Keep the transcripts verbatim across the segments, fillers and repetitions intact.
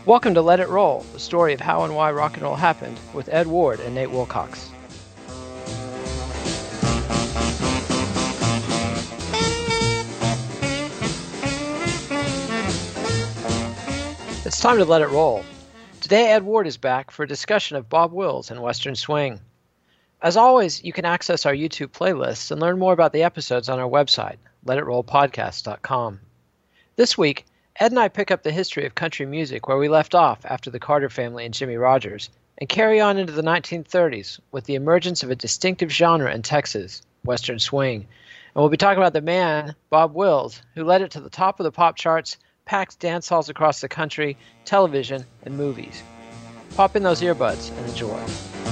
Welcome to Let It Roll, the story of how and why rock and roll happened, with Ed Ward and Nate Wilcox. It's time to let it roll. Today, Ed Ward is back for a discussion of Bob Wills and Western Swing. As always, you can access our YouTube playlists and learn more about the episodes on our website, let it roll podcast dot com. This week, Ed and I pick up the history of country music where we left off after the Carter family and Jimmie Rodgers, and carry on into the nineteen thirties with the emergence of a distinctive genre in Texas, Western Swing. And we'll be talking about the man, Bob Wills, who led it to the top of the pop charts, packed dance halls across the country, television, and movies. Pop in those earbuds and enjoy.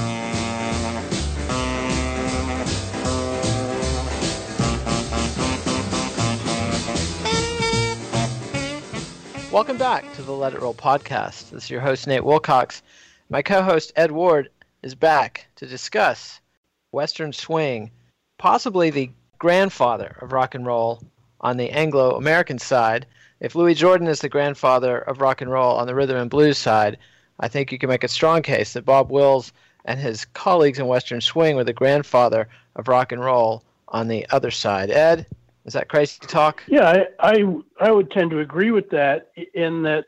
Welcome back to the Let It Roll podcast. This is your host, Nate Wilcox. My co-host, Ed Ward, is back to discuss Western Swing, possibly the grandfather of rock and roll on the Anglo-American side. If Louis Jordan is the grandfather of rock and roll on the rhythm and blues side, I think you can make a strong case that Bob Wills and his colleagues in Western Swing were the grandfather of rock and roll on the other side. Ed? Is that crazy talk? Yeah, I, I I would tend to agree with that in that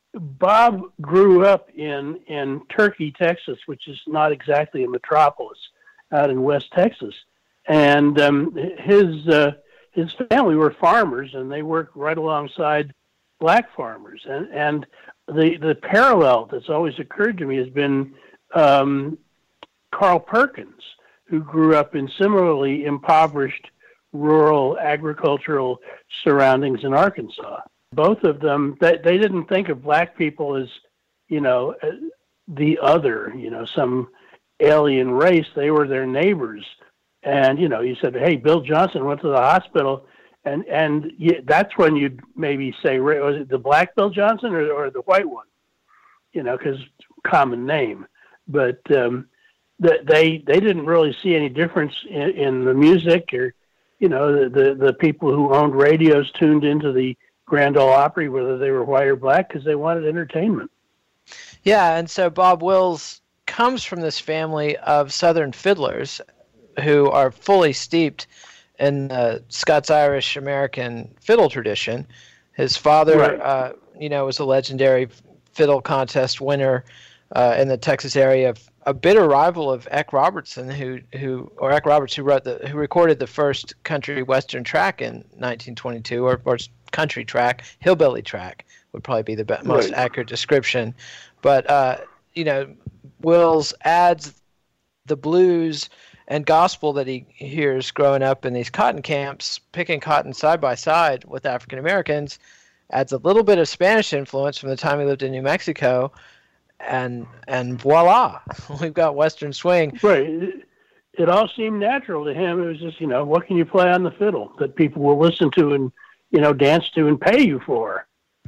Bob grew up in, in Turkey, Texas, which is not exactly a metropolis out in West Texas. And um, his uh, his family were farmers, and they worked right alongside black farmers. And, and the, the parallel that's always occurred to me has been um, Carl Perkins, who grew up in similarly impoverished rural agricultural surroundings in Arkansas. Both of them, they, they didn't think of black people as, you know, the other, you know, some alien race. They were their neighbors. And, you know, you said, hey, Bill Johnson went to the hospital. And, and you, that's when you'd maybe say, was it the black Bill Johnson or, or the white one? You know, because common name. But um, the, they, they didn't really see any difference in, in the music or, you know, the, the, the people who owned radios tuned into the Grand Ole Opry, whether they were white or black, because they wanted entertainment. Yeah, and so Bob Wills comes from this family of Southern fiddlers who are fully steeped in the Scots-Irish American fiddle tradition. His father, right. uh, you know, was a legendary fiddle contest winner uh, in the Texas area, a bitter rival of Eck Robertson, who who or Eck Roberts, who wrote the who recorded the first country western track in nineteen twenty-two, or, or country track, hillbilly track would probably be the best, most right. accurate description. But uh, you know, Wills adds the blues and gospel that he hears growing up in these cotton camps, picking cotton side by side with African Americans, adds a little bit of Spanish influence from the time he lived in New Mexico. And and voila, we've got Western Swing. Right. It, it all seemed natural to him. It was just, you know, what can you play on the fiddle that people will listen to and, you know, dance to and pay you for?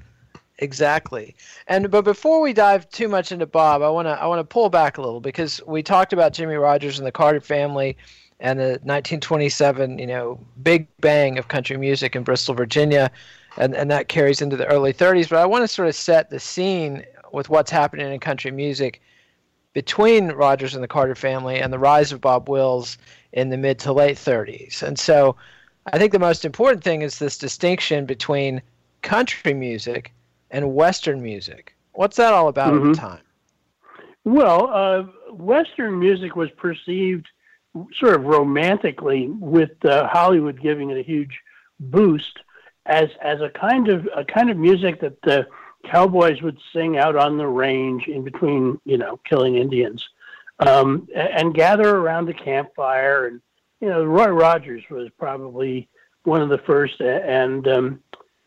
Exactly. And but before we dive too much into Bob, I wanna I wanna pull back a little, because we talked about Jimmie Rodgers and the Carter family and the nineteen twenty-seven, you know, big bang of country music in Bristol, Virginia, and, and that carries into the early thirties. But I want to sort of set the scene with what's happening in country music between Rodgers and the Carter family and the rise of Bob Wills in the mid to late thirties. And so I think the most important thing is this distinction between country music and Western music. What's that all about mm-hmm. at the time? Well, uh, Western music was perceived sort of romantically, with uh, Hollywood giving it a huge boost, as as a kind of a kind of music that uh, cowboys would sing out on the range in between, you know, killing Indians, um, and, and gather around the campfire. And, you know, Roy Rogers was probably one of the first, and um,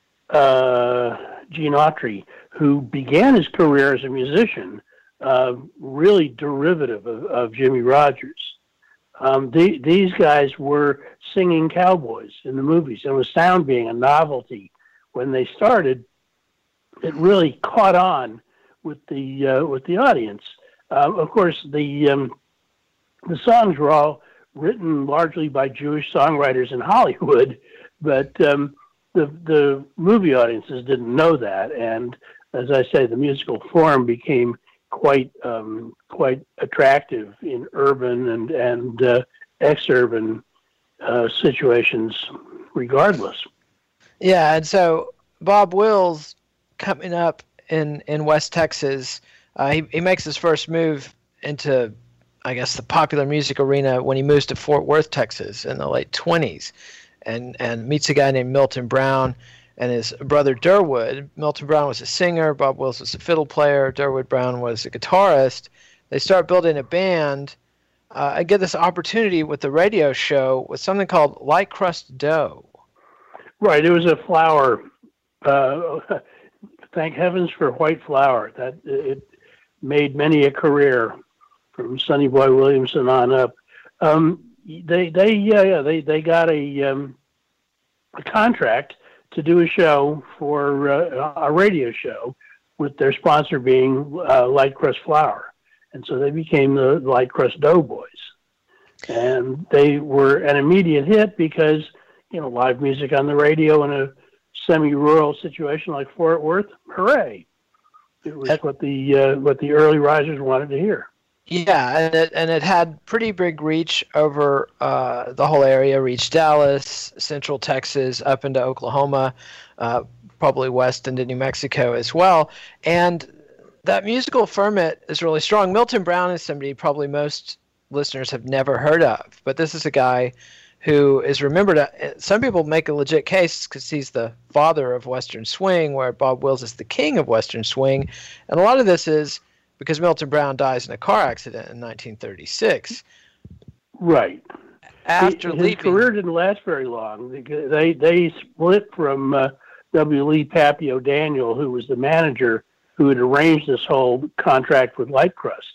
uh, Gene Autry, who began his career as a musician, uh, really derivative of, of Jimmie Rodgers. Um, the, these guys were singing cowboys in the movies, and with sound being a novelty when they started, it really caught on with the uh, with the audience. Uh, of course, the um, the songs were all written largely by Jewish songwriters in Hollywood, but um, the the movie audiences didn't know that, and as I say, the musical form became quite um, quite attractive in urban and and uh, ex-urban uh, situations, regardless. Yeah, and so Bob Wills coming up in in West Texas, uh, he he makes his first move into, I guess, the popular music arena when he moves to Fort Worth, Texas, in the late twenties, and and meets a guy named Milton Brown and his brother Durwood. Milton Brown was a singer, Bob Wills was a fiddle player, Durwood Brown was a guitarist. They start building a band. Uh, I get this opportunity with the radio show with something called Light Crust Dough. Right, it was a flour. Uh, thank heavens for white flour. That it made many a career from Sonny Boy Williamson on up. Um, they they yeah yeah they they got a um, a contract to do a show for uh, a radio show, with their sponsor being uh, Light Crust Flour, and so they became the Light Crust Doughboys, and they were an immediate hit because, you know, live music on the radio in a semi-rural situation like Fort Worth, hooray! It was what the uh, what the early risers wanted to hear. Yeah, and it, and it had pretty big reach over uh, the whole area, reached Dallas, Central Texas, up into Oklahoma, uh, probably west into New Mexico as well. And that musical ferment is really strong. Milton Brown is somebody probably most listeners have never heard of, but this is a guy who is remembered. Uh, some people make a legit case because he's the father of Western Swing, where Bob Wills is the king of Western Swing. And a lot of this is because Milton Brown dies in a car accident in nineteen thirty-six. Right. After his leaving, career didn't last very long. They they split from uh, W. Lee Pappy O'Daniel, who was the manager who had arranged this whole contract with Light Crust.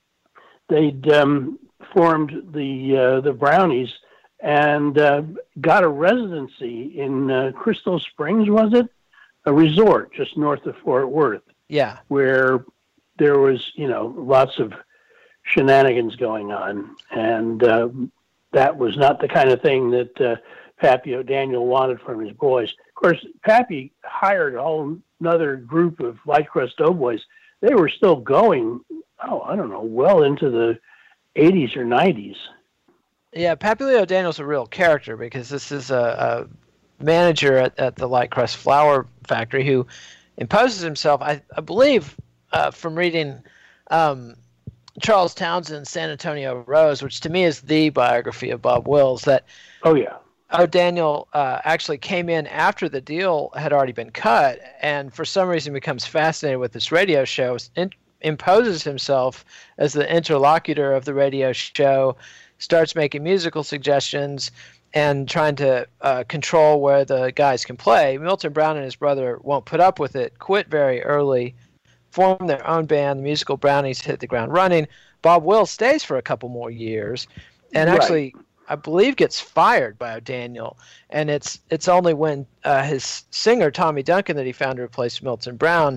They'd um, formed the uh, the Brownies and uh, got a residency in uh, Crystal Springs, was it? A resort just north of Fort Worth. Yeah. Where there was, you know, lots of shenanigans going on, and uh, that was not the kind of thing that uh, Pappy O'Daniel wanted from his boys. Of course, Pappy hired a whole another group of Light Crust Doughboys. They were still going, oh, I don't know, well into the eighties or nineties. Yeah, Pappy Lee O'Daniel's a real character because this is a, a manager at, at the Light Crust Flour Factory who imposes himself, I, I believe, uh, from reading um, Charles Townsend's San Antonio Rose, which to me is the biography of Bob Wills, that oh yeah, O'Daniel uh, actually came in after the deal had already been cut, and for some reason becomes fascinated with this radio show, in, imposes himself as the interlocutor of the radio show, starts making musical suggestions, and trying to uh, control where the guys can play. Milton Brown and his brother won't put up with it, quit very early, form their own band. The Musical Brownies hit the ground running. Bob Wills stays for a couple more years, and right. actually, I believe, gets fired by O'Daniel. And it's it's only when uh, his singer, Tommy Duncan, that he found to replace Milton Brown,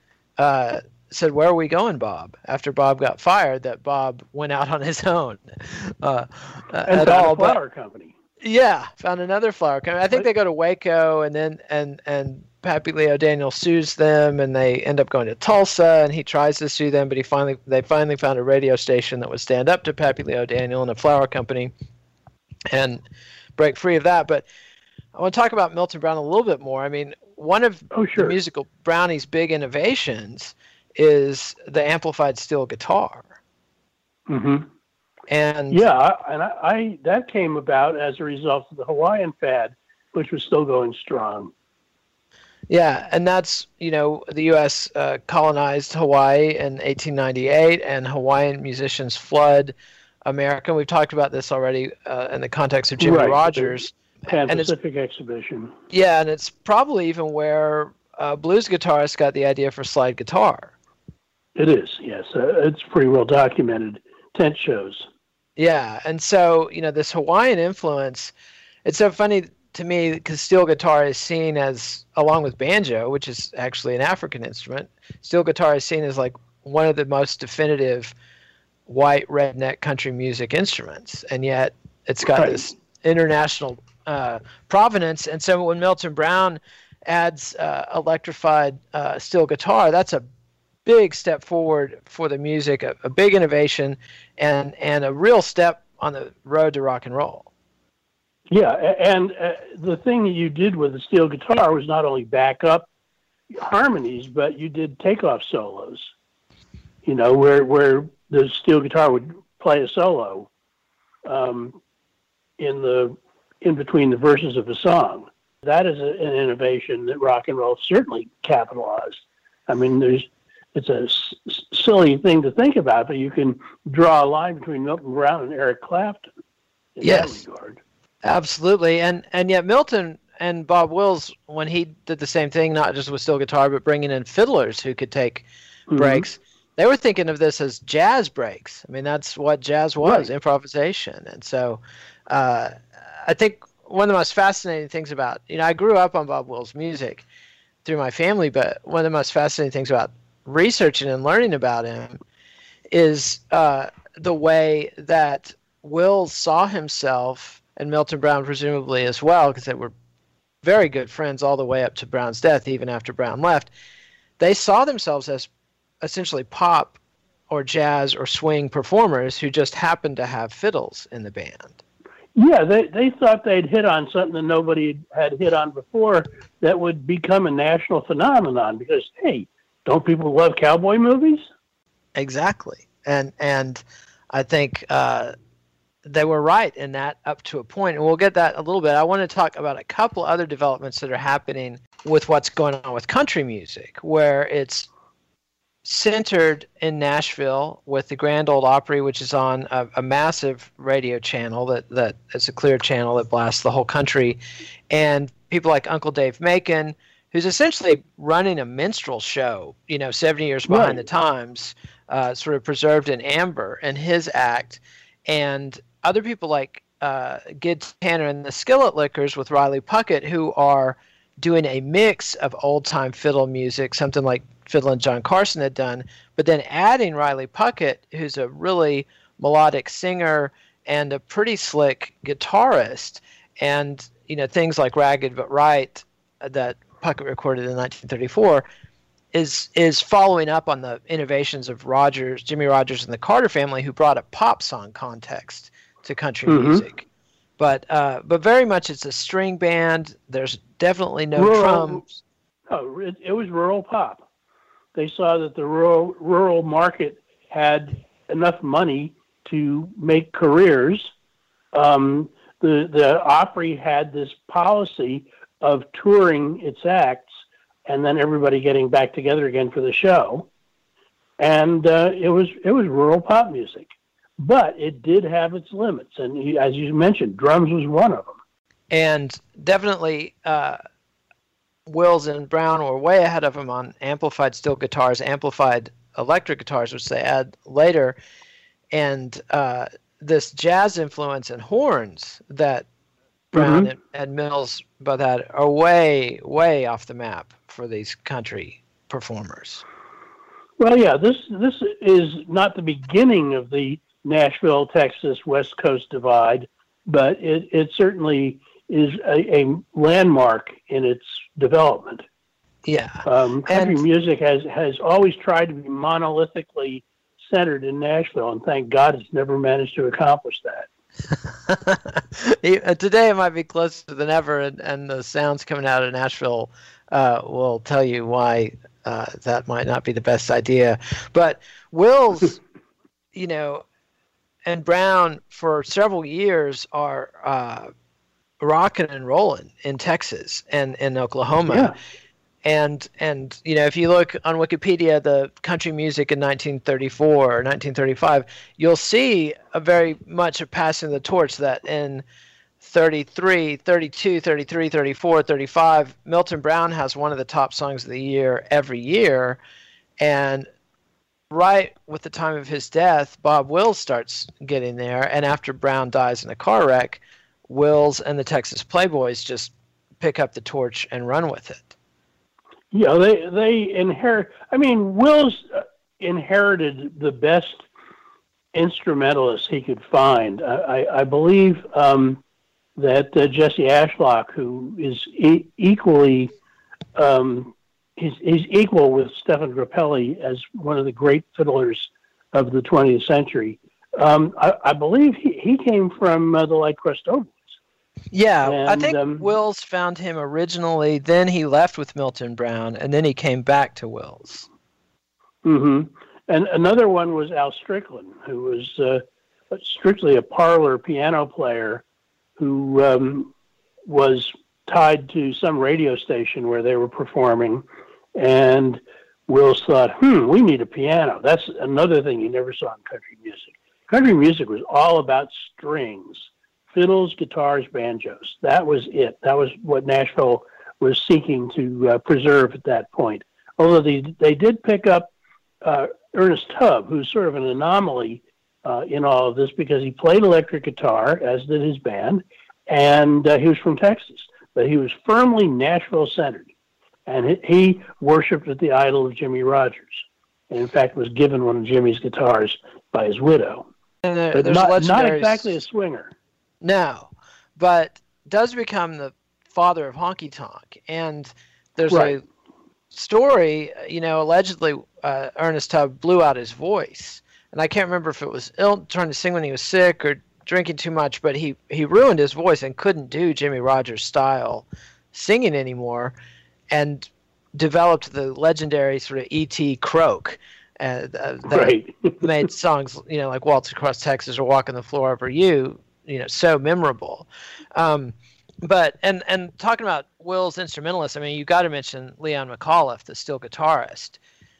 uh, said, "Where are we going, Bob?" After Bob got fired, that Bob went out on his own. Uh, and at found all, a flour but, company. Yeah, found another flour company. I think they go to Waco, and then and and Pappy Lee O'Daniel sues them, and they end up going to Tulsa, and he tries to sue them, but he finally they finally found a radio station that would stand up to Pappy Lee O'Daniel and a flour company, and break free of that. But I want to talk about Milton Brown a little bit more. I mean, one of oh, sure. the Musical Brownies' big innovations is the amplified steel guitar. Mm-hmm. And yeah, and I, I that came about as a result of the Hawaiian fad, which was still going strong. Yeah, and that's, you know, the U S uh, colonized Hawaii in eighteen ninety-eight, and Hawaiian musicians flood America. We've talked about this already uh, in the context of Jimmy right. Rogers. Pan-Pacific exhibition. Yeah, and it's probably even where uh, blues guitarists got the idea for slide guitar. It is, yes. Uh, it's pretty well documented. Tent shows. Yeah, and so, you know, this Hawaiian influence, it's so funny to me because steel guitar is seen as, along with banjo, which is actually an African instrument, steel guitar is seen as like one of the most definitive white redneck country music instruments, and yet it's got right. this international uh, provenance. And so when Milton Brown adds uh, electrified uh, steel guitar, that's a big step forward for the music, a, a big innovation, and and a real step on the road to rock and roll. Yeah, and uh, the thing that you did with the steel guitar was not only back up harmonies, but you did takeoff solos. You know, where where the steel guitar would play a solo um, in the in between the verses of a song. That is a, an innovation that rock and roll certainly capitalized. I mean, there's it's a s- silly thing to think about, but you can draw a line between Milton Brown and Eric Clapton in yes. that regard. Absolutely, and and yet Milton and Bob Wills, when he did the same thing, not just with steel guitar, but bringing in fiddlers who could take mm-hmm. breaks, they were thinking of this as jazz breaks. I mean, that's what jazz was, right. Improvisation. And so uh, I think one of the most fascinating things about, you know, I grew up on Bob Wills' music through my family, but one of the most fascinating things about researching and learning about him is uh, the way that Wills saw himself, and Milton Brown presumably as well, because they were very good friends all the way up to Brown's death, even after Brown left. They saw themselves as essentially pop or jazz or swing performers who just happened to have fiddles in the band. Yeah, they, they thought they'd hit on something that nobody had hit on before that would become a national phenomenon because, hey, don't people love cowboy movies? Exactly. And and I think uh, they were right in that up to a point, and we'll get that a little bit. I want to talk about a couple other developments that are happening with what's going on with country music, where it's centered in Nashville with the Grand Ole Opry, which is on a, a massive radio channel that, that is a clear channel that blasts the whole country, and people like Uncle Dave Macon, who's essentially running a minstrel show, you know, seventy years behind right. the times, uh, sort of preserved in amber, and his act, and other people like uh, Gid Tanner and the Skillet Lickers with Riley Puckett, who are doing a mix of old-time fiddle music, something like Fiddlin' John Carson had done, but then adding Riley Puckett, who's a really melodic singer and a pretty slick guitarist, and you know things like Ragged But Right that Puckett recorded in nineteen thirty-four is is following up on the innovations of Rogers, Jimmy Rogers and the Carter Family, who brought a pop song context to country mm-hmm. music. But uh, but very much it's a string band. There's definitely no rural, drums. No, it, it was rural pop. They saw that the rural rural market had enough money to make careers. Um, the the Opry had this policy of touring its acts and then everybody getting back together again for the show, and uh, it was it was rural pop music. But it did have its limits, and he, as you mentioned, drums was one of them. And definitely, uh, Wills and Brown were way ahead of him on amplified steel guitars, amplified electric guitars, which they add later, and uh, this jazz influence and horns that Brown mm-hmm. and, and Mills both had are way, way off the map for these country performers. Well, yeah, this this is not the beginning of the Nashville, Texas, West Coast divide, but it, it certainly is a, a landmark in its development. Yeah. Um, country and, music has, has always tried to be monolithically centered in Nashville, and thank God it's never managed to accomplish that. Today it might be closer than ever, and, and the sounds coming out of Nashville uh, will tell you why uh, that might not be the best idea. But Wills, you know, and Brown for several years are uh, rocking and rolling in Texas and in Oklahoma. Yeah. And, and you know, if you look on Wikipedia, the country music in nineteen thirty-four or nineteen thirty-five, you'll see a very much a passing of the torch that in thirty-three, thirty-two, thirty-three, thirty-four, thirty-five, Milton Brown has one of the top songs of the year every year. And right with the time of his death, Bob Wills starts getting there, and after Brown dies in a car wreck, Wills and the Texas Playboys just pick up the torch and run with it. Yeah, they they inherit. I mean, Wills inherited the best instrumentalists he could find. I, I, I believe um, that uh, Jesse Ashlock, who is e- equally um, he's, he's equal with Stefan Grappelli as one of the great fiddlers of the twentieth century. Um, I, I believe he, he came from uh, the Light Crust Oboes. Yeah, and, I think um, Wills found him originally, then he left with Milton Brown, and then he came back to Wills. Mm-hmm. And another one was Al Strickland, who was uh, strictly a parlor piano player who um, was tied to some radio station where they were performing. And Wills thought, hmm, we need a piano. That's another thing you never saw in country music. Country music was all about strings, fiddles, guitars, banjos. That was it. That was what Nashville was seeking to uh, preserve at that point. Although they, they did pick up uh, Ernest Tubb, who's sort of an anomaly uh, in all of this because he played electric guitar, as did his band, and uh, he was from Texas. But he was firmly Nashville-centered, and he, he worshipped at the idol of Jimmy Rogers, and in fact was given one of Jimmy's guitars by his widow. And there, but there's not, not legendaries- exactly a swinger. No, but does become the father of honky tonk. And there's Right. a story, you know, allegedly uh, Ernest Tubb blew out his voice. And I can't remember if it was ill, trying to sing when he was sick or drinking too much, but he, he ruined his voice and couldn't do Jimmy Rogers style singing anymore and developed the legendary sort of E T croak. Uh, that Right. made songs, you know, like Waltz Across Texas or Walking the Floor Over You, you know, so memorable. Um, but, and, and talking about Wills instrumentalists, I mean, you got to mention Leon McAuliffe, the steel guitarist.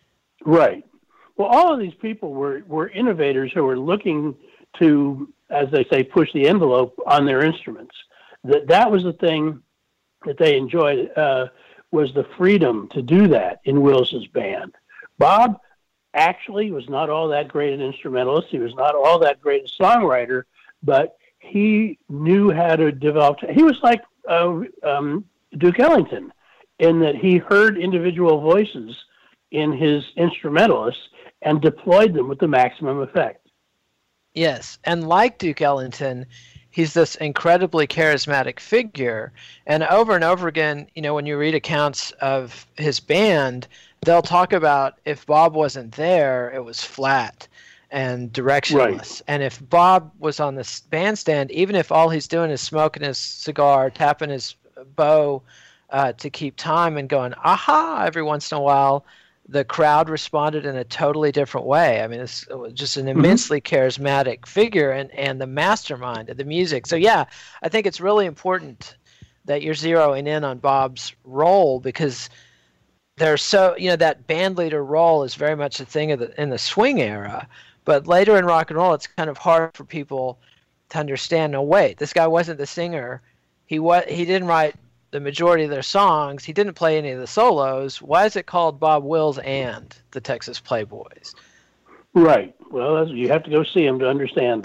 Right. Well, all of these people were, were innovators who were looking to, as they say, push the envelope on their instruments. That that was the thing that they enjoyed, uh, was the freedom to do that in Wills's band. Bob actually was not all that great an instrumentalist. He was not all that great a songwriter, but he knew how to develop. He was like uh, um, Duke Ellington in that he heard individual voices in his instrumentalists and deployed them with the maximum effect. Yes, and like Duke Ellington, he's this incredibly charismatic figure. And over and over again, you know, when you read accounts of his band, they'll talk about if Bob wasn't there, it was flat and directionless. Right. And if Bob was on the bandstand, even if all he's doing is smoking his cigar, tapping his bow uh, to keep time and going, aha, every once in a while, the crowd responded in a totally different way. I mean, it's just an immensely mm-hmm. charismatic figure and, and the mastermind of the music. So, yeah, I think it's really important that you're zeroing in on Bob's role because there's so, you know, that band leader role is very much a thing of the, in the swing era. But later in rock and roll, it's kind of hard for people to understand, no, wait, this guy wasn't the singer. He was, he didn't write the majority of their songs. He didn't play any of the solos. Why is it called Bob Wills and the Texas Playboys? Right. Well, that's, you have to go see him to understand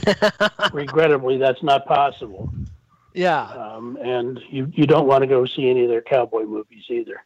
that. Regrettably, that's not possible. Yeah. Um, and you, you don't want to go see any of their cowboy movies either.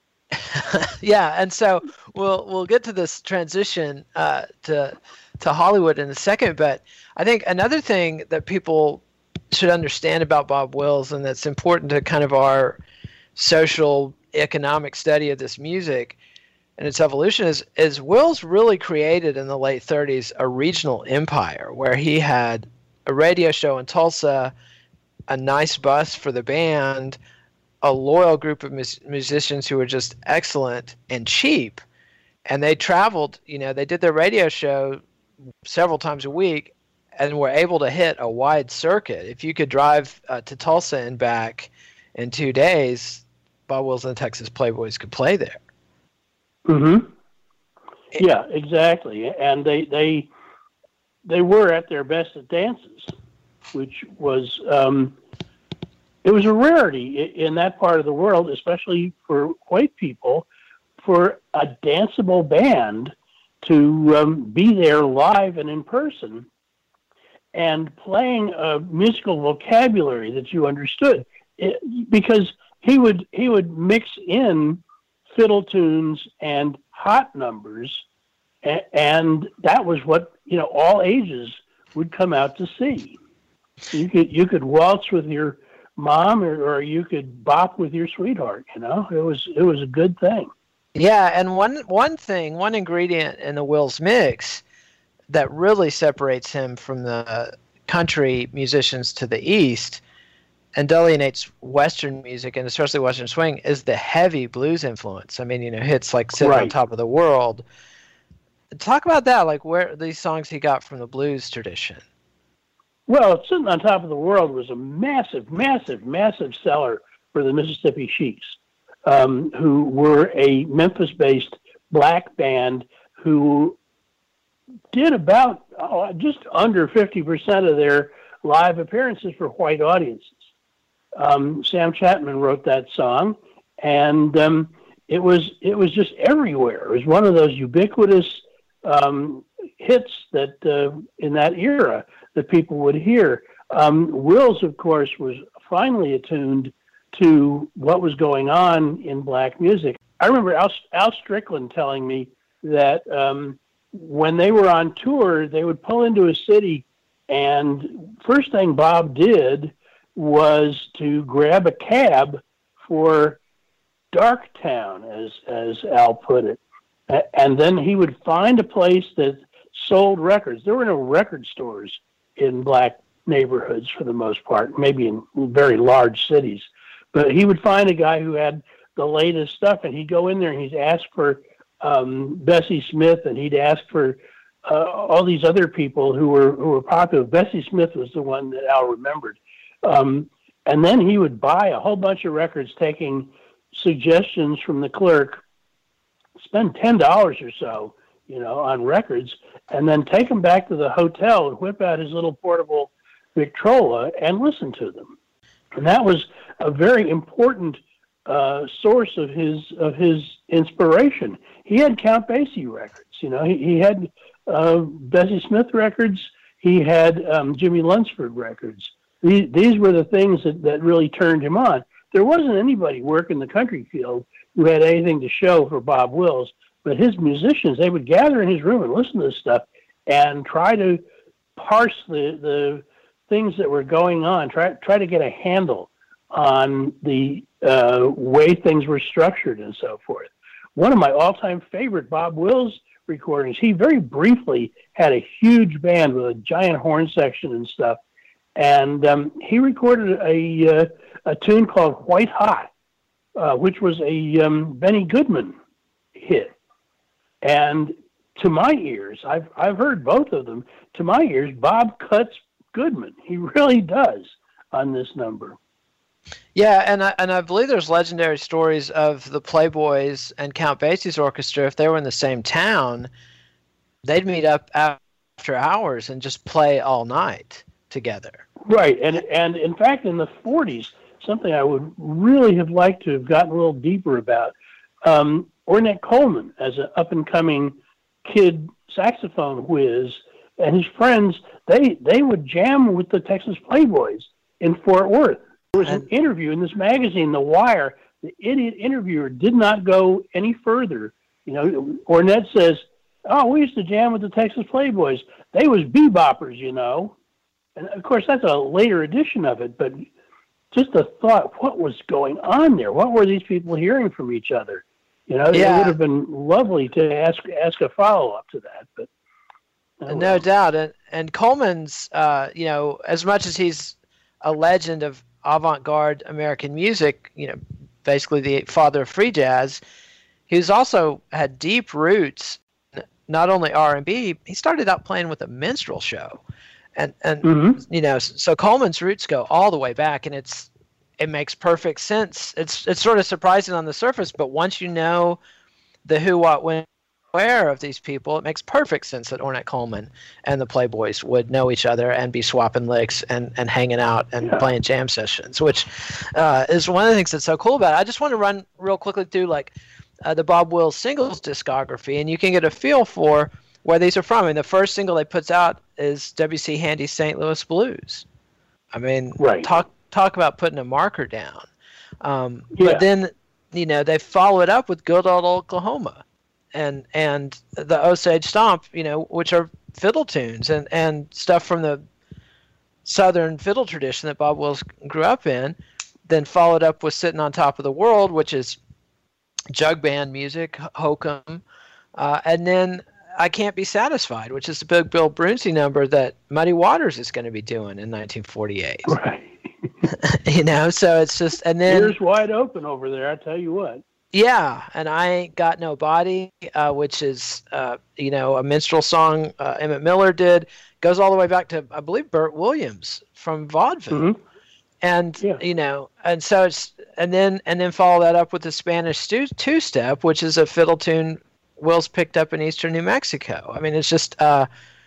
Yeah, and so we'll we'll get to this transition uh, to to Hollywood in a second, but I think another thing that people should understand about Bob Wills, and that's important to kind of our social economic study of this music and its evolution, is is Wills really created in the late thirties a regional empire where he had a radio show in Tulsa, a nice bus for the band, a loyal group of mus- musicians who were just excellent and cheap. And they traveled, you know, they did their radio show several times a week and were able to hit a wide circuit. If you could drive uh, to Tulsa and back in two days, Bob Wills and the Texas Playboys could play there. Mm-hmm. Yeah, exactly. And they, they, they were at their best at dances, which was, um, it was a rarity in that part of the world, especially for white people, for a danceable band to um, be there live and in person and playing a musical vocabulary that you understood. It, because he would he would mix in fiddle tunes and hot numbers, and, and that was what, you know, all ages would come out to see. You could you could waltz with your mom, or, or you could bop with your sweetheart. You know, it was it was a good thing. Yeah, and one one thing, one ingredient in the Wills mix that really separates him from the country musicians to the east and delineates Western music, and especially Western swing, is the heavy blues influence. I mean, you know, hits like "Sitting Right. on Top of the World." Talk about that, like where these songs he got from the blues tradition. Well, "Sitting on Top of the World" was a massive, massive, massive seller for the Mississippi Sheiks, um, who were a Memphis-based black band who did about oh, just under fifty percent of their live appearances for white audiences. Um, Sam Chapman wrote that song, and um, it was it was just everywhere. It was one of those ubiquitous um, hits that uh, in that era that people would hear. Um, Wills, of course, was finely attuned to what was going on in black music. I remember Al, Al Strickland telling me that um, when they were on tour, they would pull into a city, and first thing Bob did was to grab a cab for Darktown, as as Al put it, and then he would find a place that sold records. There were no record stores in black neighborhoods for the most part, maybe in very large cities, but he would find a guy who had the latest stuff, and he'd go in there and he'd ask for um, Bessie Smith, and he'd ask for uh, all these other people who were who were popular. Bessie Smith was the one that Al remembered. Um, and then he would buy a whole bunch of records, taking suggestions from the clerk, spend ten dollars or so, you know, on records, and then take them back to the hotel and whip out his little portable Victrola and listen to them. And that was a very important uh, source of his of his inspiration. He had Count Basie records, you know, he, he had uh, Bessie Smith records, he had um, Jimmy Lunsford records. These, these were the things that, that really turned him on. There wasn't anybody working the country field who had anything to show for Bob Wills, but his musicians, they would gather in his room and listen to this stuff and try to parse the, the things that were going on, try, try to get a handle on the uh, way things were structured and so forth. One of my all-time favorite Bob Wills recordings, he very briefly had a huge band with a giant horn section and stuff, and um, he recorded a, uh, a tune called White Hot, uh, which was a um, Benny Goodman hit. And to my ears, I've I've heard both of them. To my ears, Bob cuts Goodman. He really does on this number. Yeah, and I and I believe there's legendary stories of the Playboys and Count Basie's orchestra. If they were in the same town, they'd meet up after hours and just play all night together. Right, and and in fact, in the forties, something I would really have liked to have gotten a little deeper about. Um, Ornette Coleman, as an up-and-coming kid saxophone whiz, and his friends, they they would jam with the Texas Playboys in Fort Worth. There was an interview in this magazine, The Wire. The idiot interviewer did not go any further. You know, Ornette says, "Oh, we used to jam with the Texas Playboys. They was beboppers, you know." And of course, that's a later edition of it, but just the thought, what was going on there? What were these people hearing from each other? You know, yeah. It would have been lovely to ask ask a follow-up to that. But oh, no well. doubt. And, and Coleman's, uh, you know, as much as he's a legend of avant-garde American music, you know, basically the father of free jazz, he's also had deep roots, not only R and B, he started out playing with a minstrel show. And, and mm-hmm. you know, so Coleman's roots go all the way back, and it's it makes perfect sense. It's it's sort of surprising on the surface, but once you know the who, what, when, where of these people, it makes perfect sense that Ornette Coleman and the Playboys would know each other and be swapping licks and, and hanging out and yeah. playing jam sessions, which uh, is one of the things that's so cool about it. I just want to run real quickly through like uh, the Bob Wills singles discography, and you can get a feel for where these are from. I mean, the first single they puts out is W C Handy's Saint Louis Blues. I mean, right. talk talk about putting a marker down. Um, yeah. But then, you know, they follow it up with Good Old Oklahoma and and the Osage Stomp, you know, which are fiddle tunes and, and stuff from the Southern fiddle tradition that Bob Wills grew up in, then followed up with Sitting on Top of the World, which is jug band music, hokum, uh, and then I Can't Be Satisfied, which is the big Bill Brunsey number that Muddy Waters is going to be doing in nineteen forty-eight. Right. You know, so it's just, and then ears wide open over there, I tell you what. Yeah, and I Ain't Got No Body, uh, which is, uh, you know, a minstrel song uh, Emmett Miller did, goes all the way back to, I believe, Burt Williams from vaudeville. Mm-hmm. And, yeah. you know, and so it's, and then, and then follow that up with the Spanish stu- two-step, which is a fiddle tune Wills picked up in eastern New Mexico. I mean, it's just, uh,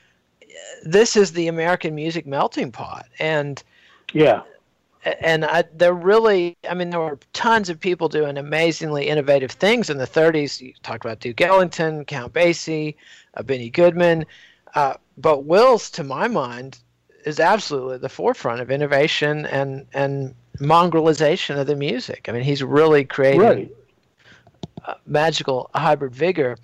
this is the American music melting pot. And, yeah. And I, they're really, I mean, there were tons of people doing amazingly innovative things in the thirties. You talked about Duke Ellington, Count Basie, uh, Benny Goodman. Uh, but Wills, to my mind, is absolutely at the forefront of innovation and, and mongrelization of the music. I mean, he's really creating right. uh, magical hybrid vigor.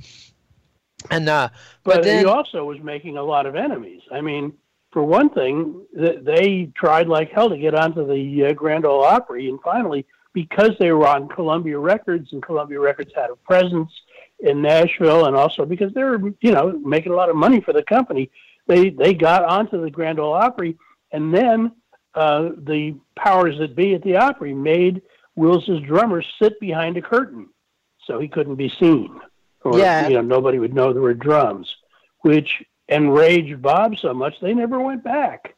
And uh, But, but then, he also was making a lot of enemies. I mean, for one thing, they tried like hell to get onto the uh, Grand Ole Opry, and finally, because they were on Columbia Records, and Columbia Records had a presence in Nashville, and also because they were, you know, making a lot of money for the company, they they got onto the Grand Ole Opry, and then uh, the powers that be at the Opry made Wills's drummer sit behind a curtain, so he couldn't be seen, or yeah. you know, nobody would know there were drums, which enraged Bob so much they never went back.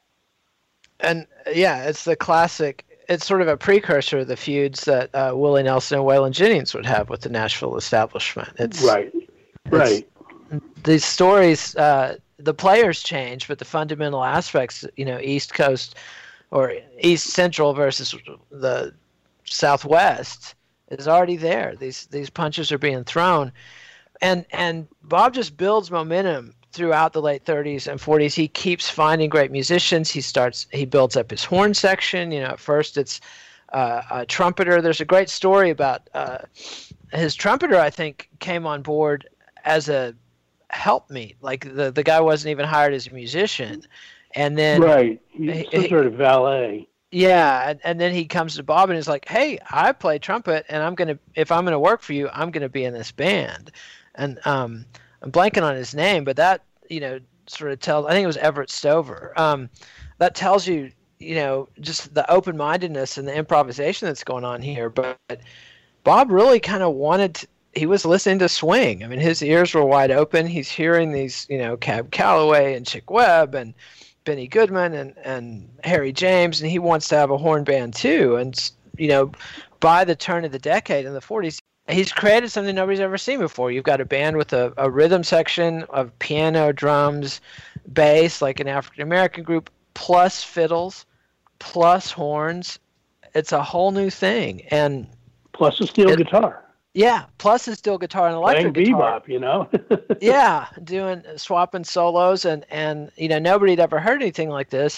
And yeah, it's the classic. It's sort of a precursor of the feuds that uh, Willie Nelson and Waylon Jennings would have with the Nashville establishment. It's right, right. It's, these stories, uh, the players change, but the fundamental aspects, you know, East Coast or East Central versus the Southwest, is already there. These these punches are being thrown, and and Bob just builds momentum throughout the late thirties and forties. He keeps finding great musicians. He starts, he builds up his horn section. You know, at first it's uh, a trumpeter. There's a great story about uh, his trumpeter, I think, came on board as a helpmeet. Like the, the guy wasn't even hired as a musician. And then, right. He's some sort of valet. Yeah. And, and then he comes to Bob and is like, hey, I play trumpet, and I'm going to, if I'm going to work for you, I'm going to be in this band. And, um, I'm blanking on his name, but that, you know, sort of tells, I think it was Everett Stover. Um, that tells you, you know, just the open-mindedness and the improvisation that's going on here. But Bob really kind of wanted, to, he was listening to swing. I mean, his ears were wide open. He's hearing these, you know, Cab Calloway and Chick Webb and Benny Goodman and, and Harry James, and he wants to have a horn band too. And, you know, by the turn of the decade in the forties, he's created something nobody's ever seen before. You've got a band with a, a rhythm section of piano, drums, bass, like an African-American group, plus fiddles, plus horns. It's a whole new thing. And plus a steel it, guitar. Yeah, plus a steel guitar and electric Playing guitar. bebop, you know? Yeah, doing, swapping solos, and, and, you know, nobody had ever heard anything like this.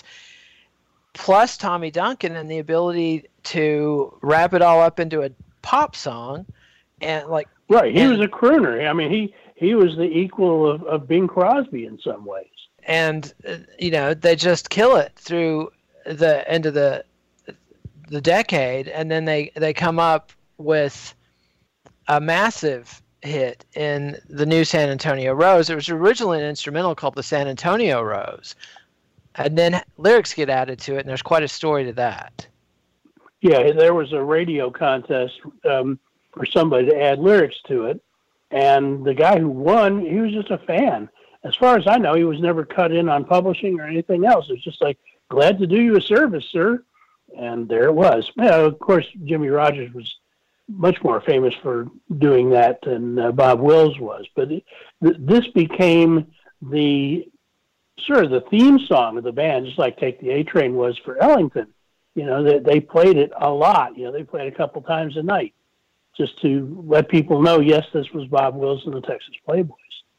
Plus Tommy Duncan and the ability to wrap it all up into a pop song. And like right, he and, was a crooner. I mean, he he was the equal of, of Bing Crosby in some ways. And uh, you know, they just kill it through the end of the the decade, and then they they come up with a massive hit in the new San Antonio Rose. It was originally an instrumental called the San Antonio Rose, and then lyrics get added to it, and there's quite a story to that. Yeah, there was a radio contest. Um, for somebody to add lyrics to it. And the guy who won, he was just a fan. As far as I know, he was never cut in on publishing or anything else. It was just like, glad to do you a service, sir. And there it was. Yeah, of course, Jimmy Rogers was much more famous for doing that than uh, Bob Wills was. But it, th- this became the sort of the theme song of the band, just like Take the A-Train was for Ellington. You know, they, they played it a lot. You know, they played a couple times a night, just to let people know, yes, this was Bob Wills and the Texas Playboys.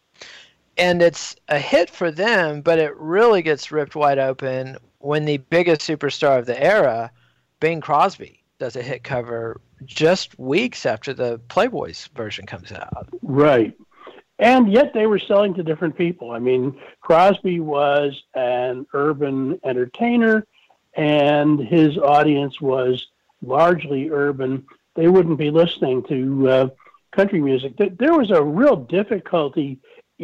And it's a hit for them, but it really gets ripped wide open when the biggest superstar of the era, Bing Crosby, does a hit cover just weeks after the Playboys version comes out. Right. And yet they were selling to different people. I mean, Crosby was an urban entertainer. and his audience was largely urban. They wouldn't be listening to uh, country music. There was a real difficulty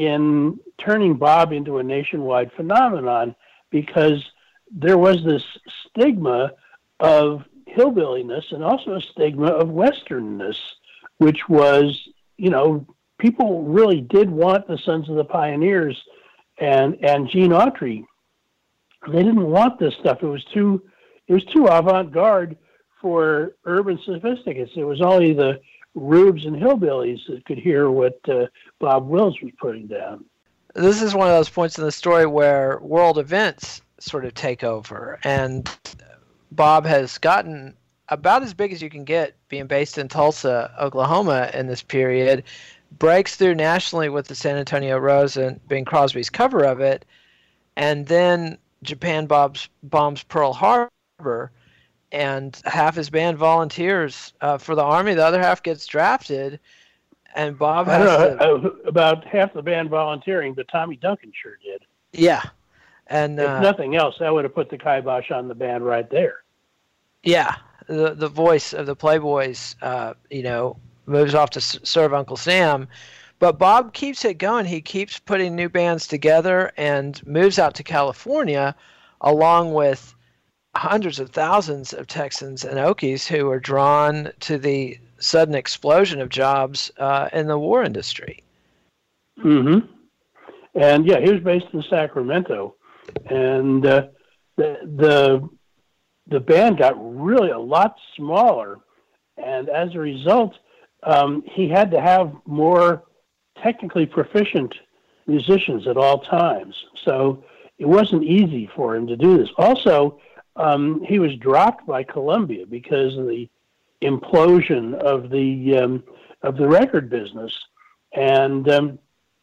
in turning Bob into a nationwide phenomenon because there was this stigma of hillbilliness and also a stigma of westernness, which was, you know, people really did want the Sons of the Pioneers and and Gene Autry. They didn't want this stuff. It was too it was too avant-garde for urban sophisticates. It was only the rubes and hillbillies that could hear what uh, Bob Wills was putting down. This is one of those points in the story where world events sort of take over, and Bob has gotten about as big as you can get being based in Tulsa, Oklahoma in this period, breaks through nationally with the San Antonio Rose and Bing Crosby's cover of it, and then Japan Bob's, bombs Pearl Harbor, and half his band volunteers uh, for the Army, the other half gets drafted, and Bob has I don't know, to, about half the band volunteering, but Tommy Duncan sure did. Yeah. And if uh, nothing else, that would have put the kibosh on the band right there. Yeah, the the voice of the Playboys, uh, you know, moves off to s- serve Uncle Sam, but Bob keeps it going. He keeps putting new bands together and moves out to California, along with hundreds of thousands of Texans and Okies who are drawn to the sudden explosion of jobs uh, in the war industry. Mm-hmm. And yeah, he was based in Sacramento. And uh, the the the band got really a lot smaller, and as a result, um, he had to have more technically proficient musicians at all times. So it wasn't easy for him to do this. Also, um, he was dropped by Columbia because of the implosion of the um, of the record business, and um,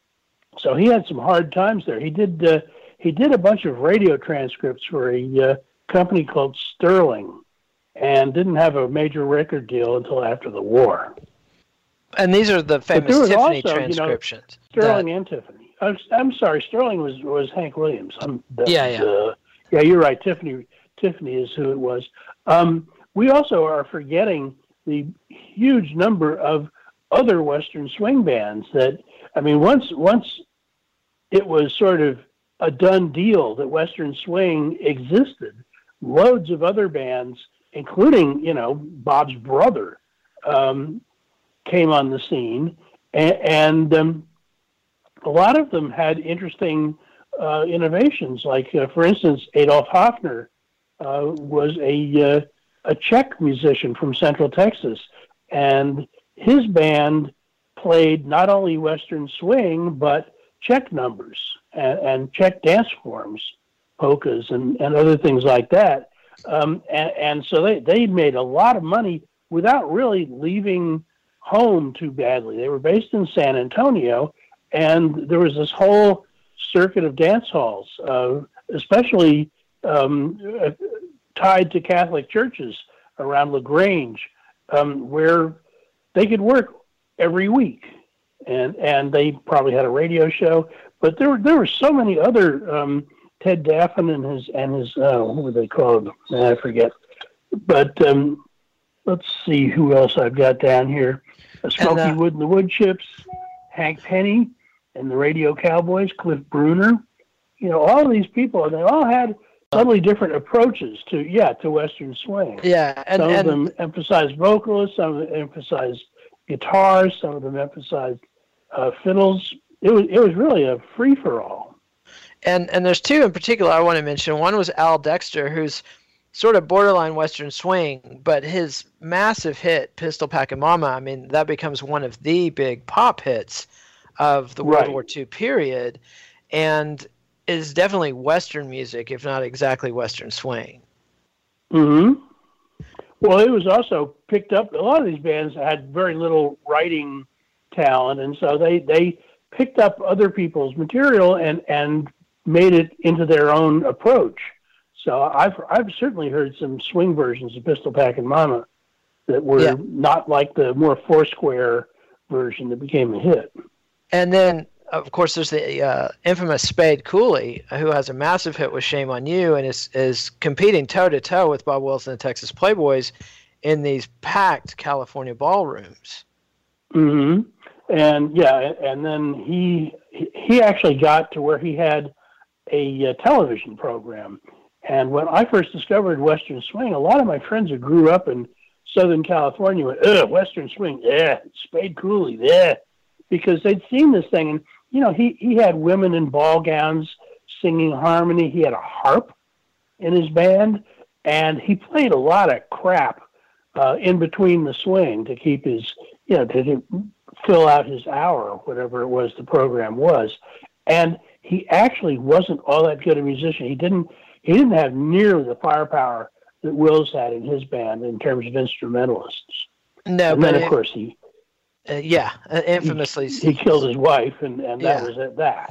so he had some hard times there. He did. Uh, He did a bunch of radio transcripts for a uh, company called Sterling, and didn't have a major record deal until after the war. And these are the famous Tiffany also, transcriptions. You know, Sterling that... and Tiffany. I'm, I'm sorry, Sterling was, was Hank Williams. I'm, yeah, yeah. Uh, yeah, you're right. Tiffany Tiffany is who it was. Um, we also are forgetting the huge number of other Western swing bands that, I mean, once once it was sort of a done deal that Western swing existed, loads of other bands, including, you know, Bob's brother, um, came on the scene, and, and um, a lot of them had interesting uh, innovations. Like, uh, for instance, Adolf Hofner uh, was a uh, a Czech musician from Central Texas, and his band played not only Western swing but Czech numbers and, and Czech dance forms, polkas and, and other things like that. Um, and, and so they, they made a lot of money without really leaving home too badly. They were based in San Antonio, and there was this whole circuit of dance halls, uh, especially um, uh, tied to Catholic churches around LaGrange, um, where they could work every week. And and they probably had a radio show, but there were there were so many other um, Ted Daffin and his and his uh, what were they called? I forget. But um, let's see who else I've got down here: Smoky and, uh, Wood and the Wood Chips, Hank Penny and the Radio Cowboys, Cliff Bruner. You know, all of these people, and they all had totally different approaches to yeah to Western swing. Yeah, and, some and, of them emphasized vocalists, some of them emphasized guitars, some of them emphasized uh, fiddles. It was it was really a free for all. And and there's two in particular I want to mention. One was Al Dexter, who's sort of borderline Western swing, but his massive hit "Pistol Packin' Mama," I mean, that becomes one of the big pop hits of the World right. War Two period, and is definitely Western music, if not exactly Western swing. Mm-hmm. Well, it was also picked up. A lot of these bands had very little writing talent, and so they, they picked up other people's material and, and made it into their own approach. So I've I've certainly heard some swing versions of Pistol Packin' Mama that were yeah. not like the more Foursquare version that became a hit. And then of course, there's the uh, infamous Spade Cooley, who has a massive hit with "Shame on You" and is is competing toe to toe with Bob Wills and the Texas Playboys in these packed California ballrooms. Mm-hmm. And yeah, and then he he actually got to where he had a, a television program. And when I first discovered Western Swing, a lot of my friends who grew up in Southern California went, "Ugh, Western Swing, yeah, Spade Cooley, yeah," because they'd seen this thing. And you know, he he had women in ball gowns singing harmony. He had a harp in his band, and he played a lot of crap uh, in between the swing to keep his, you know, to, to fill out his hour, whatever it was the program was. And he actually wasn't all that good a musician. He didn't he didn't have nearly the firepower that Wills had in his band in terms of instrumentalists. No, and but then of it, course he uh, yeah, uh, infamously he, he killed his wife, and, and that yeah. was at that.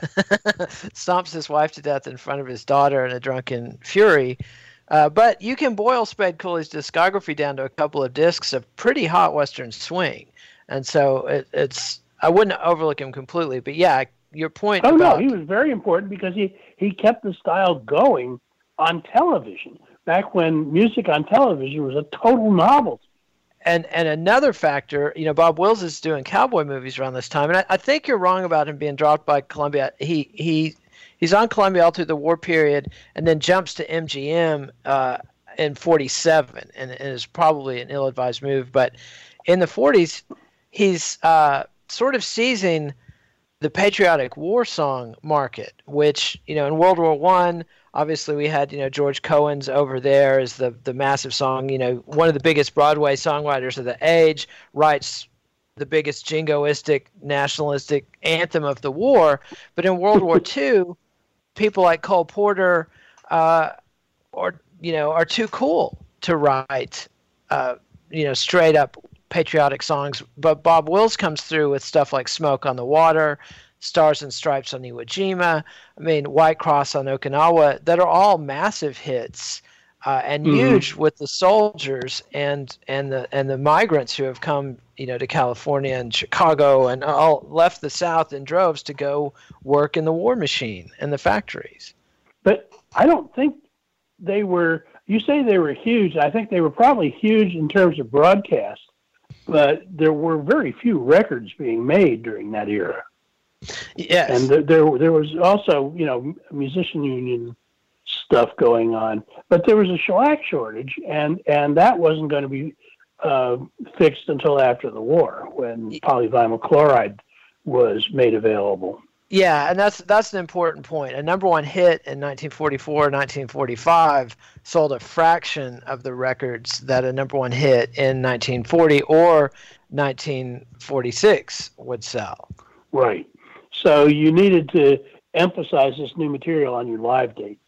Stomps his wife to death in front of his daughter in a drunken fury. Uh, but you can boil Spade Cooley's discography down to a couple of discs of pretty hot Western swing, and so it, it's I wouldn't overlook him completely. But yeah, your point. Oh about, no, he was very important because he he kept the style going on television back when music on television was a total novelty. And and another factor, you know, Bob Wills is doing cowboy movies around this time, and I, I think you're wrong about him being dropped by Columbia. He he he's on Columbia all through the war period, and then jumps to M G M uh, in forty-seven, and, and is probably an ill-advised move. But in the forties, he's uh, sort of seizing the patriotic war song market, which, you know, in World War One, obviously we had, you know, George Cohen's Over There is the, the massive song, you know, one of the biggest Broadway songwriters of the age, writes the biggest jingoistic, nationalistic anthem of the war. But in World War Two, people like Cole Porter uh, or, you know, are too cool to write, uh, you know, straight up patriotic songs. But Bob Wills comes through with stuff like Smoke on the Water, Stars and Stripes on Iwo Jima, I mean, White Cross on Okinawa, that are all massive hits uh, and mm-hmm. huge with the soldiers and and the and the migrants who have come, you know, to California and Chicago and all left the South in droves to go work in the war machine and the factories. But I don't think they were. You say they were huge. I think they were probably huge in terms of broadcast, but there were very few records being made during that era. Yes. And there, there, there was also, you know, musician union stuff going on, but there was a shellac shortage, and, and that wasn't going to be uh, fixed until after the war, when polyvinyl chloride was made available. Yeah, and that's that's an important point. A number one hit in nineteen forty-four, nineteen forty-five sold a fraction of the records that a number one hit in nineteen forty or nineteen forty-six would sell. Right. So you needed to emphasize this new material on your live dates.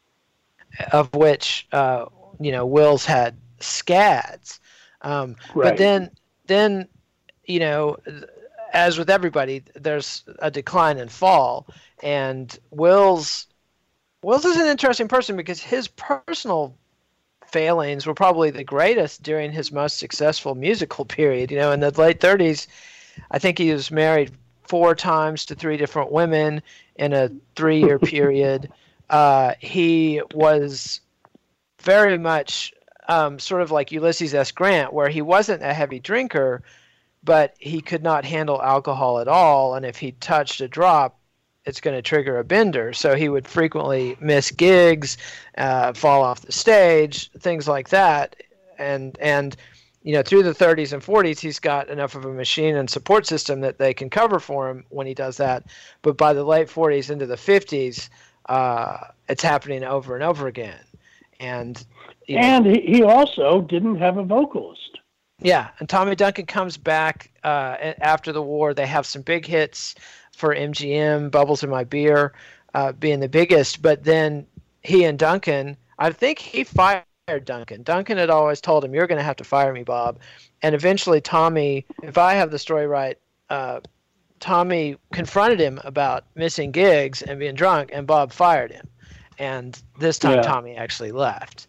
Of which, uh, you know, Wills had scads. Um, right. But then, then, you know, as with everybody, there's a decline and fall. And Wills, Wills is an interesting person because his personal failings were probably the greatest during his most successful musical period. You know, in the late thirties, I think he was married four times to three different women in a three-year period. Uh, he was very much um, sort of like Ulysses S. Grant, where he wasn't a heavy drinker, but he could not handle alcohol at all. And if he touched a drop, it's going to trigger a bender. So he would frequently miss gigs, uh, fall off the stage, things like that. And, and, you know, through the thirties and forties, he's got enough of a machine and support system that they can cover for him when he does that. But by the late forties into the fifties, uh, it's happening over and over again. And, you know, and he, he also didn't have a vocalist. Yeah, and Tommy Duncan comes back uh, after the war. They have some big hits for M G M, Bubbles in My Beer uh, being the biggest. But then he and Duncan, I think he fired Duncan. Duncan had always told him, "You're going to have to fire me, Bob." And eventually Tommy, if I have the story right, uh, Tommy confronted him about missing gigs and being drunk, and Bob fired him. And this time yeah. Tommy actually left.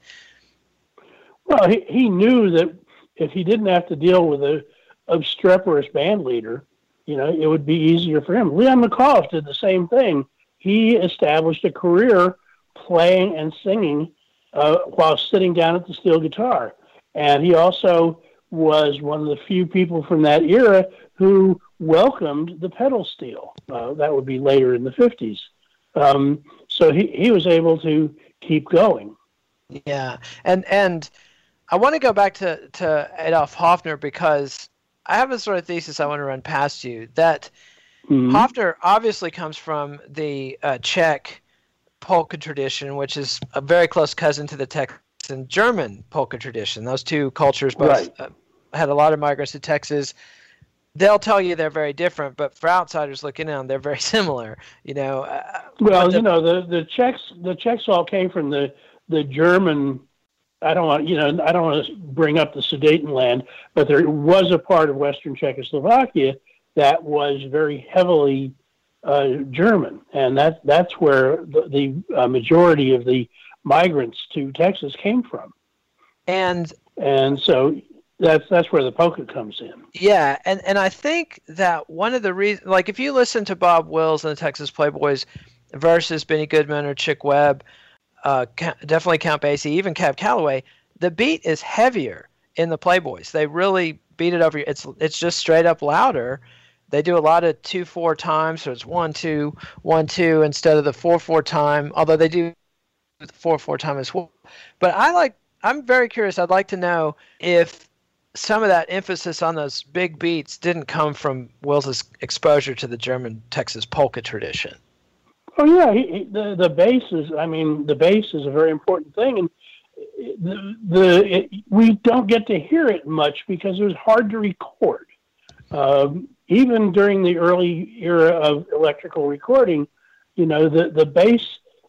Well, he, he knew that if he didn't have to deal with a obstreperous band leader, you know, it would be easier for him. Leon McAuliffe did the same thing. He established a career playing and singing uh, while sitting down at the steel guitar. And he also was one of the few people from that era who welcomed the pedal steel. Uh, that would be later in the fifties. Um, so he, he was able to keep going. Yeah. And and I want to go back to, to Adolf Hofner because I have a sort of thesis I want to run past you that mm-hmm. Hofner obviously comes from the uh, Czech polka tradition, which is a very close cousin to the Texan German polka tradition. Those two cultures both right. uh, had a lot of migrants to Texas. They'll tell you they're very different, but for outsiders looking in, they're very similar. You know. Uh, well, the, you know, the, the Czechs the Czechs all came from the the German. I don't want you know I don't want to bring up the Sudetenland, but there was a part of Western Czechoslovakia that was very heavily uh, German, and that that's where the, the uh, majority of the migrants to Texas came from. And and so. That's that's where the polka comes in. Yeah, and, and I think that one of the reasons, like if you listen to Bob Wills and the Texas Playboys versus Benny Goodman or Chick Webb, uh, definitely Count Basie, even Cab Calloway, the beat is heavier in the Playboys. They really beat it over. It's it's just straight up louder. They do a lot of two four times, so it's one two one two instead of the four four time. Although they do the four four time as well. But I like. I'm very curious. I'd like to know if some of that emphasis on those big beats didn't come from Wills's exposure to the German Texas polka tradition. Oh yeah, he, he, the the bass is. I mean, the bass is a very important thing, and the the it, we don't get to hear it much because it was hard to record. Um, even during the early era of electrical recording, you know, the the bass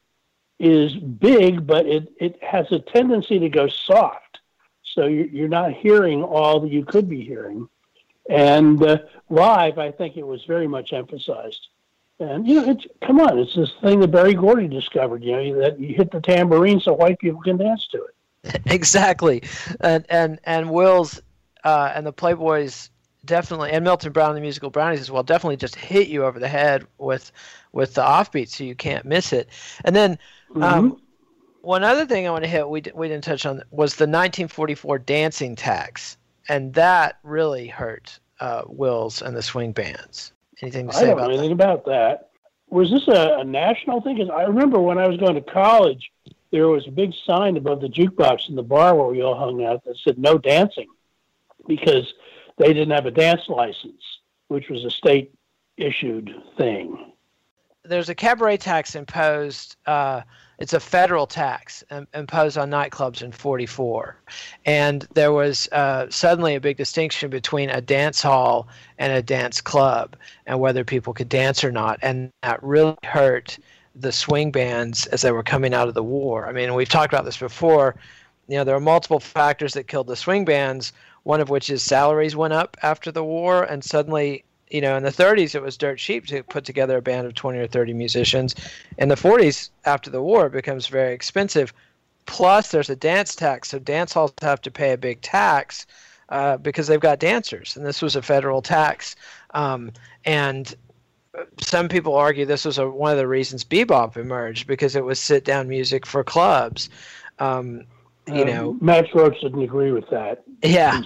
is big, but it it has a tendency to go soft. So you're not hearing all that you could be hearing. And uh, live, I think it was very much emphasized. And, you know, it's, come on, it's this thing that Berry Gordy discovered, you know, that you hit the tambourine so white people can dance to it. Exactly. And and, and Wills uh, and the Playboys definitely, and Milton Brown and the Musical Brownies as well, definitely just hit you over the head with with the offbeat so you can't miss it. And then um, mm-hmm. one other thing I want to hit we, we didn't touch on was the nineteen forty-four dancing tax. And that really hurt uh, Wills and the swing bands. Anything to say I don't about know anything that? about that. Was this a, a national thing? Because I remember when I was going to college, there was a big sign above the jukebox in the bar where we all hung out that said no dancing because they didn't have a dance license, which was a state-issued thing. There's a cabaret tax imposed. Uh, it's a federal tax um, imposed on nightclubs in forty-four. And there was uh, suddenly a big distinction between a dance hall and a dance club and whether people could dance or not. And that really hurt the swing bands as they were coming out of the war. I mean, we've talked about this before. You know, there are multiple factors that killed the swing bands, one of which is salaries went up after the war, and suddenly, you know, in the thirties, it was dirt cheap to put together a band of twenty or thirty musicians. In the forties, after the war, it becomes very expensive. Plus, there's a dance tax, so dance halls have to pay a big tax uh, because they've got dancers, and this was a federal tax. Um, and some people argue this was a, one of the reasons bebop emerged, because it was sit-down music for clubs. Um, you know, um, Max Roach didn't agree with that. Yeah.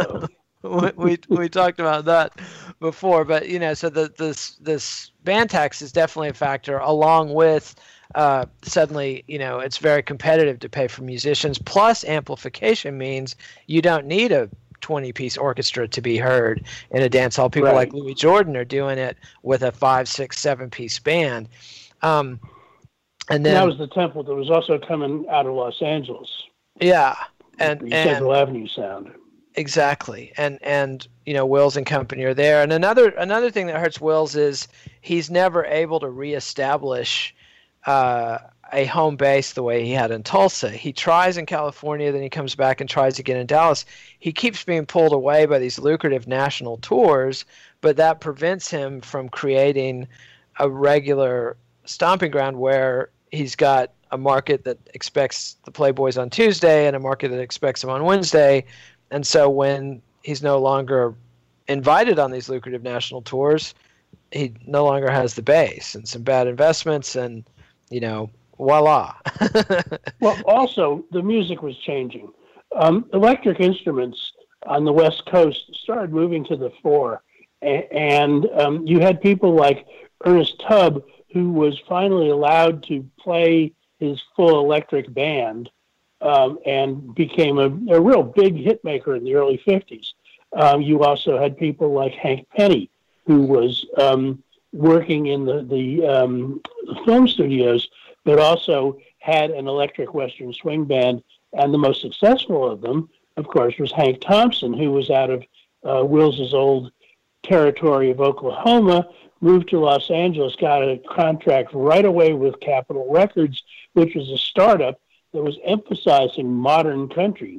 we, we we talked about that before, but you know, so the this this band tax is definitely a factor, along with uh, suddenly, you know, it's very competitive to pay for musicians. Plus, amplification means you don't need a twenty-piece orchestra to be heard in a dance hall. People right. like Louis Jordan are doing it with a five, six, seven-piece band. Um, and then and that was the temple that was also coming out of Los Angeles. Yeah, and the and Central Avenue sound. Exactly, and and you know, Wills and company are there. And another another thing that hurts Wills is he's never able to reestablish uh, a home base the way he had in Tulsa. He tries in California, then he comes back and tries again in Dallas. He keeps being pulled away by these lucrative national tours, but that prevents him from creating a regular stomping ground where he's got a market that expects the Playboys on Tuesday and a market that expects them on Wednesday. And so when he's no longer invited on these lucrative national tours, he no longer has the base and some bad investments, and you know, voila. Well, also the music was changing. Um, electric instruments on the West Coast started moving to the fore, and, and um, you had people like Ernest Tubb, who was finally allowed to play his full electric band, um, and became a, a real big hit maker in the early fifties. Um, you also had people like Hank Penny, who was um, working in the, the um, film studios, but also had an electric Western swing band. And the most successful of them, of course, was Hank Thompson, who was out of uh, Wills's old territory of Oklahoma, moved to Los Angeles, got a contract right away with Capitol Records, which was a startup that was emphasizing modern country.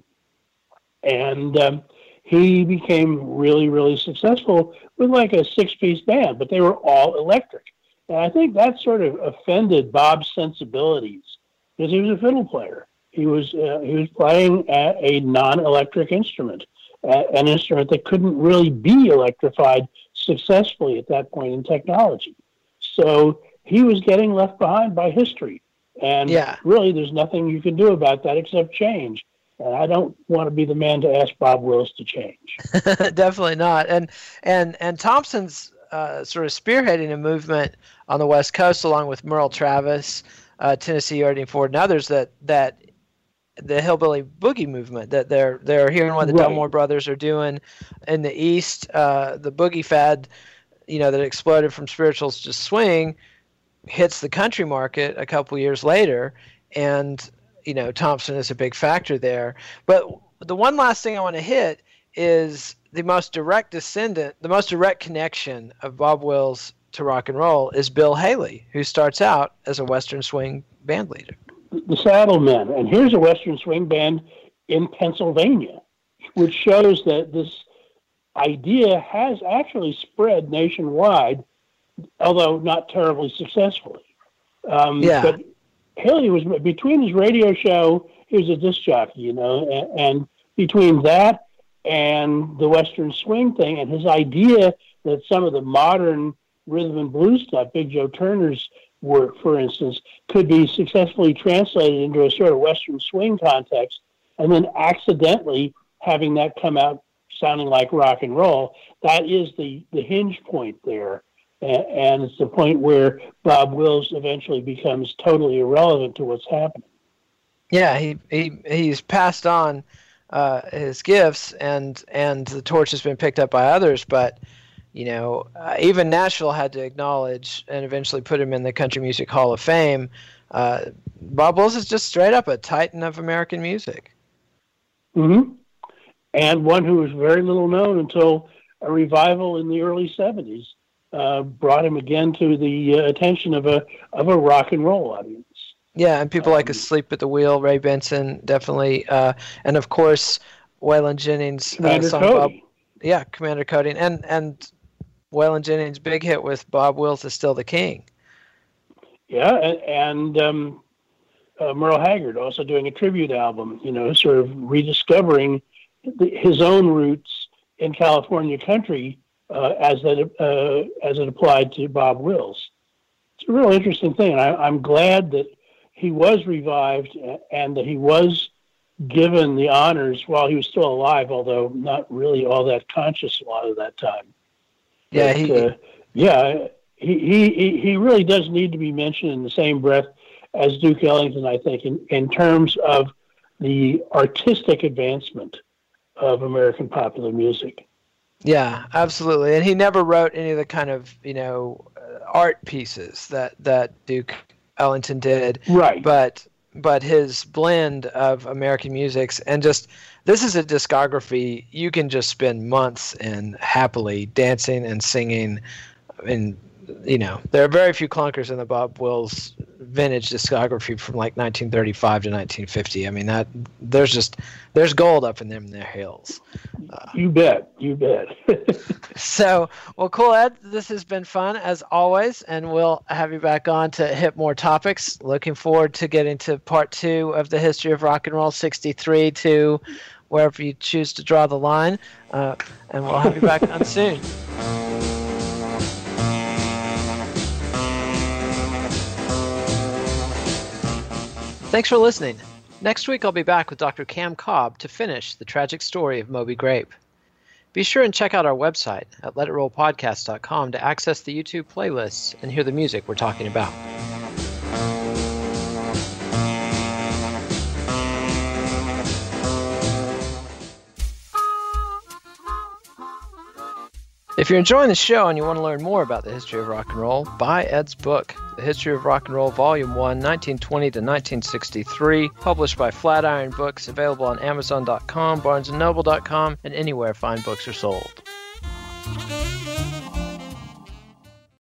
And um, he became really, really successful with like a six-piece band, but they were all electric. And I think that sort of offended Bob's sensibilities because he was a fiddle player. He was uh, he was playing a, a non-electric instrument, uh, an instrument that couldn't really be electrified successfully at that point in technology. So he was getting left behind by history. And yeah. really, there's nothing you can do about that except change. And I don't want to be the man to ask Bob Wills to change. Definitely not. And and and Thompson's uh, sort of spearheading a movement on the West Coast, along with Merle Travis, uh, Tennessee Ernie Ford, and others, that that the hillbilly boogie movement that they're they're hearing what the Right. Delmore brothers are doing in the East. Uh, the boogie fad, you know, that exploded from spirituals to swing, hits the country market a couple years later, and you know, Thompson is a big factor there. But the one last thing I want to hit is the most direct descendant, the most direct connection of Bob Wills to rock and roll is Bill Haley, who starts out as a Western swing band leader. The Saddlemen. And here's a Western swing band in Pennsylvania, which shows that this idea has actually spread nationwide, although not terribly successfully. Um, Yeah. But Haley was, between his radio show, he was a disc jockey, you know, and, and between that and the Western swing thing and his idea that some of the modern rhythm and blues stuff, Big Joe Turner's work, for instance, could be successfully translated into a sort of Western swing context, and then accidentally having that come out sounding like rock and roll, that is the, the hinge point there. And it's the point where Bob Wills eventually becomes totally irrelevant to what's happening. Yeah, he, he he's passed on uh, his gifts, and and the torch has been picked up by others. But you know, uh, even Nashville had to acknowledge and eventually put him in the Country Music Hall of Fame. Uh, Bob Wills is just straight up a titan of American music. Mm-hmm. And one who was very little known until a revival in the early seventies. Uh, brought him again to the uh, attention of a of a rock and roll audience. Yeah, and people um, like Asleep at the Wheel, Ray Benson, definitely, uh, and of course Waylon Jennings. Commander uh, song Cody. Bob, yeah, Commander Cody, and and Waylon Jennings' big hit with Bob Wills is Still the King. Yeah, and, and um, uh, Merle Haggard also doing a tribute album. You know, sort of rediscovering the, his own roots in California country. Uh, as that uh, as it applied to Bob Wills. It's a real interesting thing. And I, I'm glad that he was revived and that he was given the honors while he was still alive, although not really all that conscious a lot of that time. Yeah, but, he, uh, yeah, he, he he really does need to be mentioned in the same breath as Duke Ellington, I think, in, in terms of the artistic advancement of American popular music. Yeah, absolutely. And he never wrote any of the kind of, you know, uh, art pieces that, that Duke Ellington did. Right. But but his blend of American musics, and just, this is a discography you can just spend months in happily dancing and singing. And, you know, there are very few clunkers in the Bob Wills vintage discography from like nineteen thirty-five to nineteen fifty. I mean, that there's just, there's gold up in them there hills. Uh, you bet. You bet. so, well, cool, Ed. This has been fun as always, and we'll have you back on to hit more topics. Looking forward to getting to part two of the history of rock and roll, sixty-three to wherever you choose to draw the line, uh, and we'll have you back on soon. Thanks for listening. Next week, I'll be back with Doctor Cam Cobb to finish the tragic story of Moby Grape. Be sure and check out our website at let it roll podcast dot com to access the YouTube playlists and hear the music we're talking about. If you're enjoying the show and you want to learn more about the history of rock and roll, buy Ed's book, The History of Rock and Roll, Volume one, nineteen twenty to nineteen sixty-three, published by Flatiron Books, available on amazon dot com, barnes and noble dot com, and anywhere fine books are sold.